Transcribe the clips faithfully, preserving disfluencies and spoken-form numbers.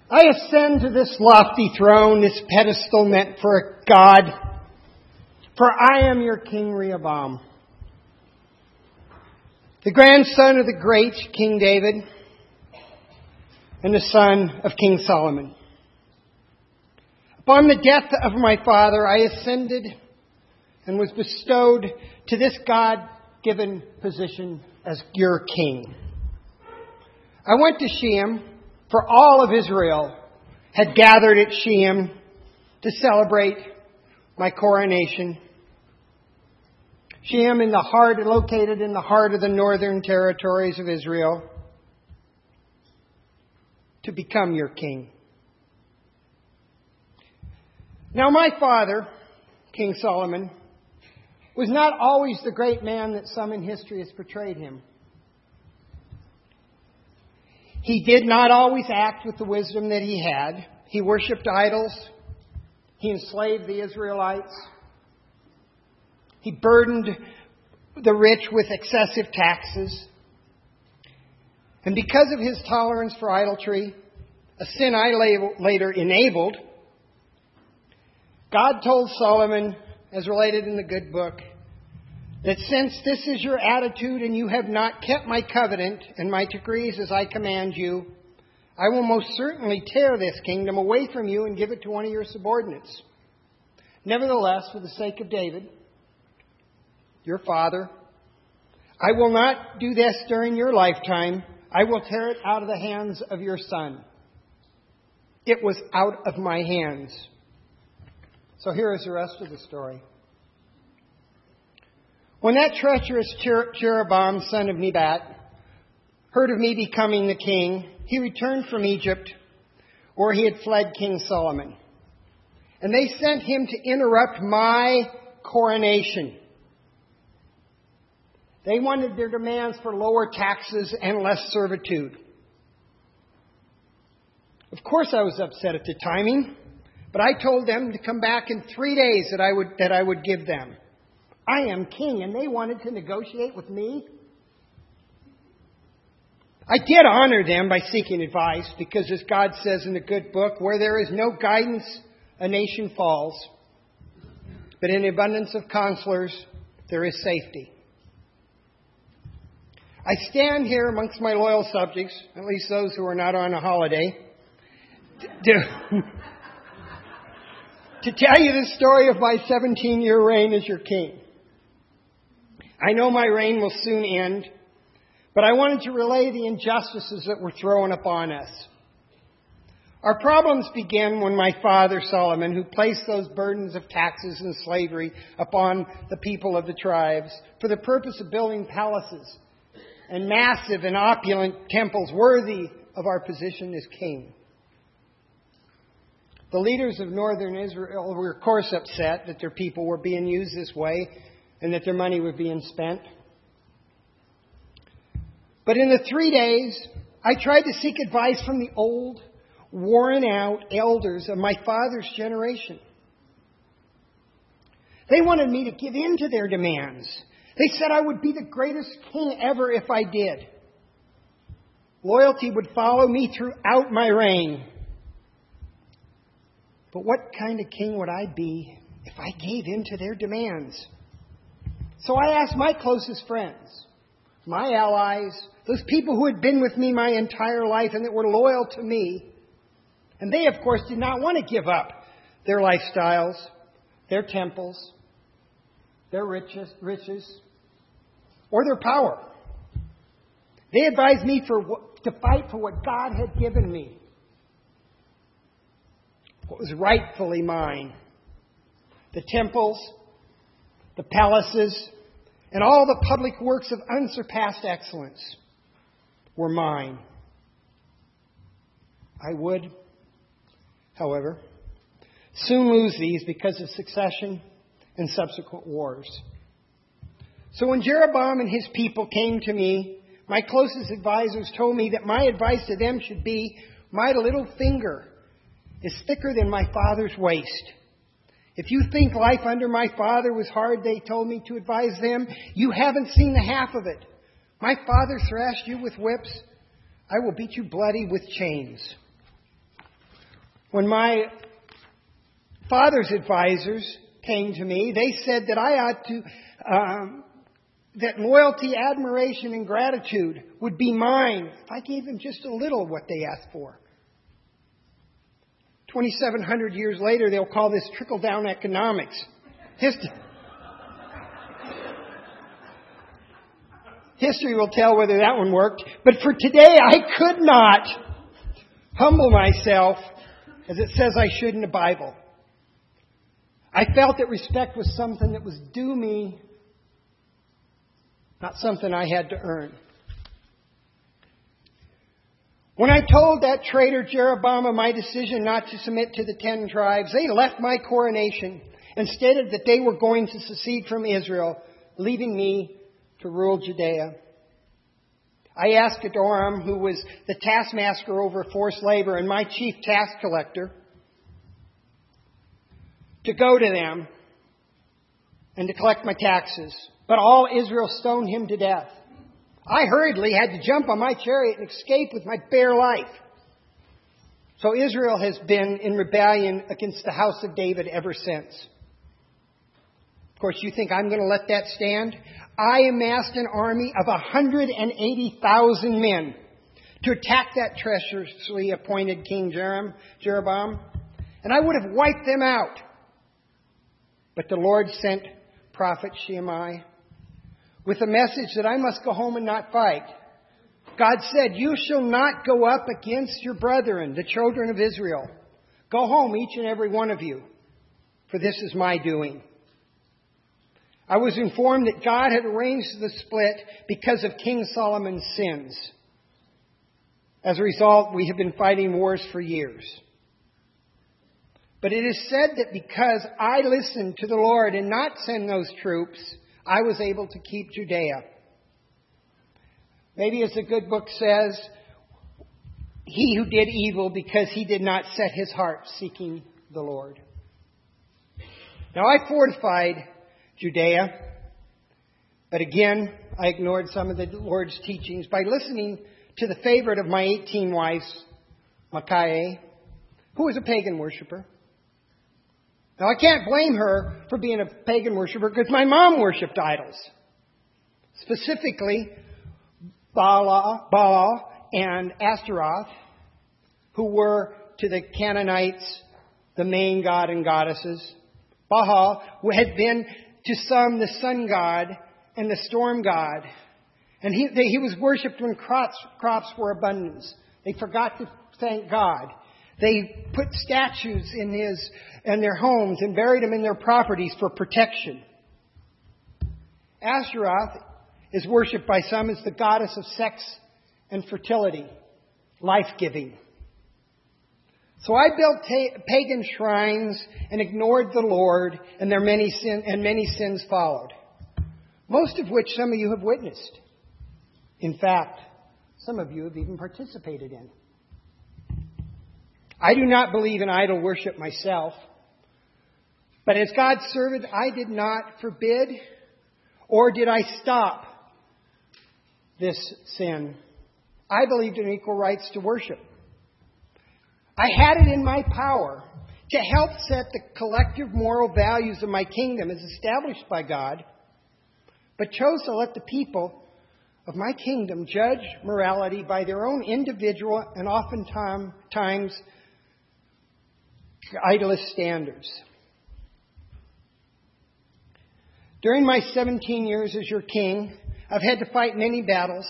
I ascend to this lofty throne, this pedestal meant for a God, for I am your King Rehoboam, the grandson of the great King David and the son of King Solomon. Upon the death of my father, I ascended and was bestowed to this God-given position as your king. I went to Shem, for all of Israel had gathered at Shem to celebrate my coronation. Shem, in the heart, located in the heart of the northern territories of Israel, to become your king. Now, my father, King Solomon, was not always the great man that some in history has portrayed him. He did not always act with the wisdom that he had. He worshipped idols. He enslaved the Israelites. He burdened the rich with excessive taxes. And because of his tolerance for idolatry, a sin I later enabled, God told Solomon, as related in the good book, that since this is your attitude and you have not kept my covenant and my decrees as I command you, I will most certainly tear this kingdom away from you and give it to one of your subordinates. Nevertheless, for the sake of David, your father, I will not do this during your lifetime. I will tear it out of the hands of your son. It was out of my hands. So here is the rest of the story. When that treacherous Jeroboam, son of Nebat, heard of me becoming the king, he returned from Egypt, where he had fled King Solomon. And they sent him to interrupt my coronation. They wanted their demands for lower taxes and less servitude. Of course I was upset at the timing, but I told them to come back in three days that I would, that I would give them. I am king, and they wanted to negotiate with me. I did honor them by seeking advice, because as God says in the good book, where there is no guidance, a nation falls. But in abundance of counselors, there is safety. I stand here amongst my loyal subjects, at least those who are not on a holiday, to, to tell you the story of my seventeen-year reign as your king. I know my reign will soon end, but I wanted to relay the injustices that were thrown upon us. Our problems began when my father Solomon, who placed those burdens of taxes and slavery upon the people of the tribes for the purpose of building palaces and massive and opulent temples worthy of our position as king. The leaders of northern Israel were, of course, upset that their people were being used this way and that their money was being spent. But in the three days, I tried to seek advice from the old, worn-out elders of my father's generation. They wanted me to give in to their demands. They said I would be the greatest king ever if I did. Loyalty would follow me throughout my reign. But what kind of king would I be if I gave in to their demands? So I asked my closest friends, my allies, those people who had been with me my entire life and that were loyal to me. And they, of course, did not want to give up their lifestyles, their temples, their riches, riches, or their power. They advised me for to fight for what God had given me, what was rightfully mine. The temples, the palaces, and all the public works of unsurpassed excellence were mine. I would, however, soon lose these because of succession and subsequent wars. So when Jeroboam and his people came to me, my closest advisors told me that my advice to them should be, my little finger is thicker than my father's waist. If you think life under my father was hard, they told me to advise them, you haven't seen the half of it. My father thrashed you with whips. I will beat you bloody with chains. When my father's advisors came to me, they said that I ought to, um, that loyalty, admiration, and gratitude would be mine if I gave them just a little of what they asked for. twenty-seven hundred years later, they'll call this trickle-down economics. History, History will tell whether that one worked. But for today, I could not humble myself as it says I should in the Bible. I felt that respect was something that was due me, not something I had to earn. When I told that traitor Jeroboam of my decision not to submit to the ten tribes, they left my coronation and stated that they were going to secede from Israel, leaving me to rule Judea. I asked Adoram, who was the taskmaster over forced labor and my chief tax collector, to go to them and to collect my taxes. But all Israel stoned him to death. I hurriedly had to jump on my chariot and escape with my bare life. So Israel has been in rebellion against the house of David ever since. Of course, you think I'm going to let that stand? I amassed an army of one hundred eighty thousand men to attack that treacherously appointed King Jeroboam, and I would have wiped them out. But the Lord sent prophet Shemaiah with a message that I must go home and not fight. God said, "You shall not go up against your brethren, the children of Israel. Go home, each and every one of you, for this is my doing." I was informed that God had arranged the split because of King Solomon's sins. As a result, we have been fighting wars for years. But it is said that because I listened to the Lord and not send those troops, I was able to keep Judea. Maybe as the good book says, he who did evil because he did not set his heart seeking the Lord. Now I fortified Judea, but again, I ignored some of the Lord's teachings by listening to the favorite of my eighteen wives, Micaiah, who was a pagan worshiper. Now, I can't blame her for being a pagan worshiper because my mom worshipped idols. Specifically, Baal, Baal and Ashtaroth, who were to the Canaanites the main god and goddesses. Baal had been to some the sun god and the storm god. And he, they, he was worshipped when crops, crops were abundant. They forgot to thank God. They put statues in his and their homes and buried them in their properties for protection. Ashtaroth is worshipped by some as the goddess of sex and fertility, life-giving. So I built ta- pagan shrines and ignored the Lord, and their many sin and many sins followed, most of which some of you have witnessed. In fact, some of you have even participated in. I do not believe in idol worship myself, but as God's servant, I did not forbid or did I stop this sin. I believed in equal rights to worship. I had it in my power to help set the collective moral values of my kingdom as established by God, but chose to let the people of my kingdom judge morality by their own individual and oftentimes idolist standards. During my seventeen years as your king, I've had to fight many battles,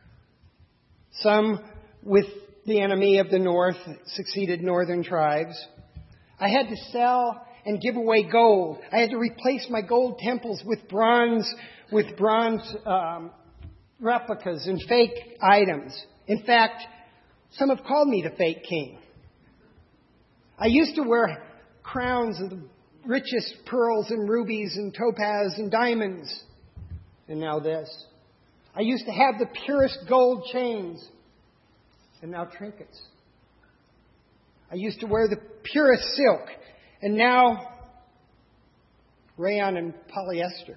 some with the enemy of the north, succeeded northern tribes. I had to sell and give away gold. I had to replace my gold temples with bronze, with bronze um, replicas and fake items. In fact, some have called me the fake king. I used to wear crowns of the richest pearls and rubies and topaz and diamonds. And now this. I used to have the purest gold chains. And now trinkets. I used to wear the purest silk. And now rayon and polyester.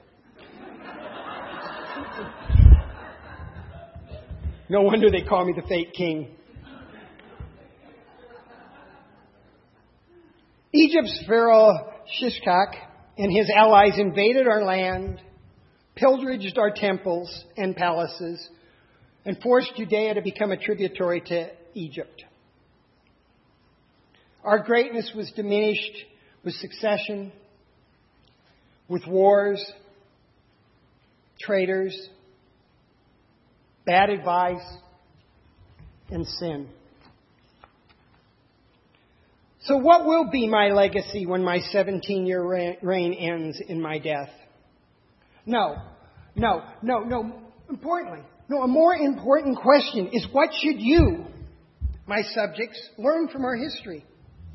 No wonder they call me the fake king. Egypt's Pharaoh Shishak and his allies invaded our land, pillaged our temples and palaces, and forced Judea to become a tributary to Egypt. Our greatness was diminished with succession, with wars, traitors, bad advice, and sin. So what will be my legacy when my seventeen-year reign ends in my death? No, no, no, no. Importantly, no, a more important question is, what should you, my subjects, learn from our history?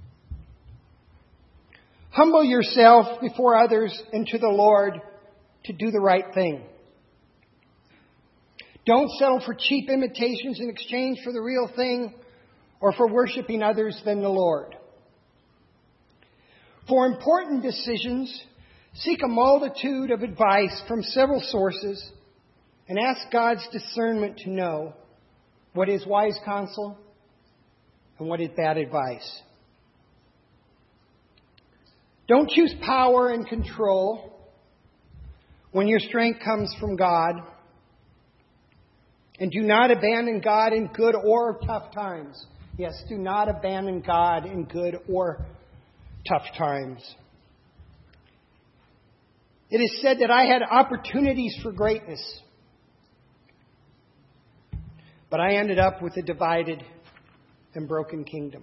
Humble yourself before others and to the Lord to do the right thing. Don't settle for cheap imitations in exchange for the real thing or for worshiping others than the Lord. For important decisions, seek a multitude of advice from several sources and ask God's discernment to know what is wise counsel and what is bad advice. Don't choose power and control when your strength comes from God. And do not abandon God in good or tough times. Yes, do not abandon God in good or tough times. It is said that I had opportunities for greatness, but I ended up with a divided and broken kingdom.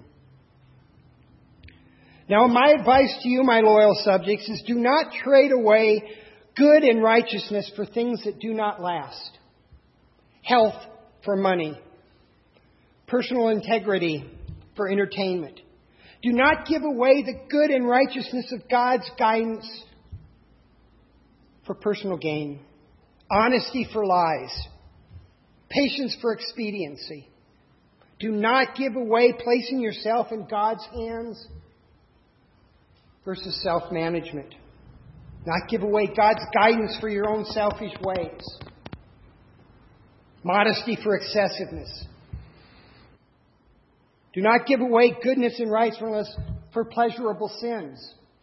Now, my advice to you, my loyal subjects, is do not trade away good and righteousness for things that do not last. Health for money. Personal integrity for entertainment. Do not give away the good and righteousness of God's guidance for personal gain. Honesty for lies. Patience for expediency. Do not give away placing yourself in God's hands versus self-management. Not give away God's guidance for your own selfish ways. Modesty for excessiveness. Do not give away goodness and righteousness for pleasurable sins.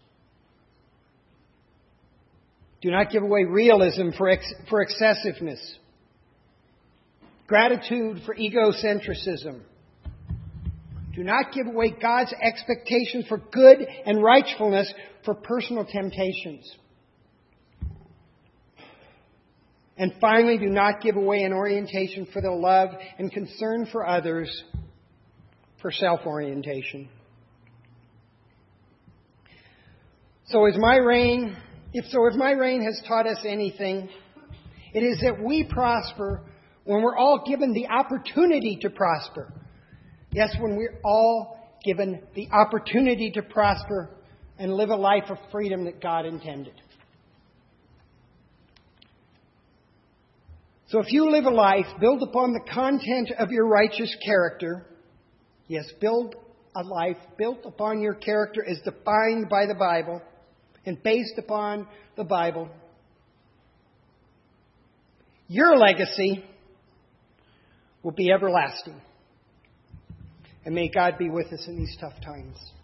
Do not give away realism for ex- for excessiveness. Gratitude for egocentrism. Do not give away God's expectation for good and rightfulness for personal temptations. And finally, do not give away an orientation for the love and concern for others for self-orientation. So is my reign, if so, if my reign has taught us anything, it is that we prosper when we're all given the opportunity to prosper. Yes, when we're all given the opportunity to prosper and live a life of freedom that God intended. So if you live a life built upon the content of your righteous character, yes, build a life built upon your character as defined by the Bible and based upon the Bible, your legacy will be everlasting. And may God be with us in these tough times.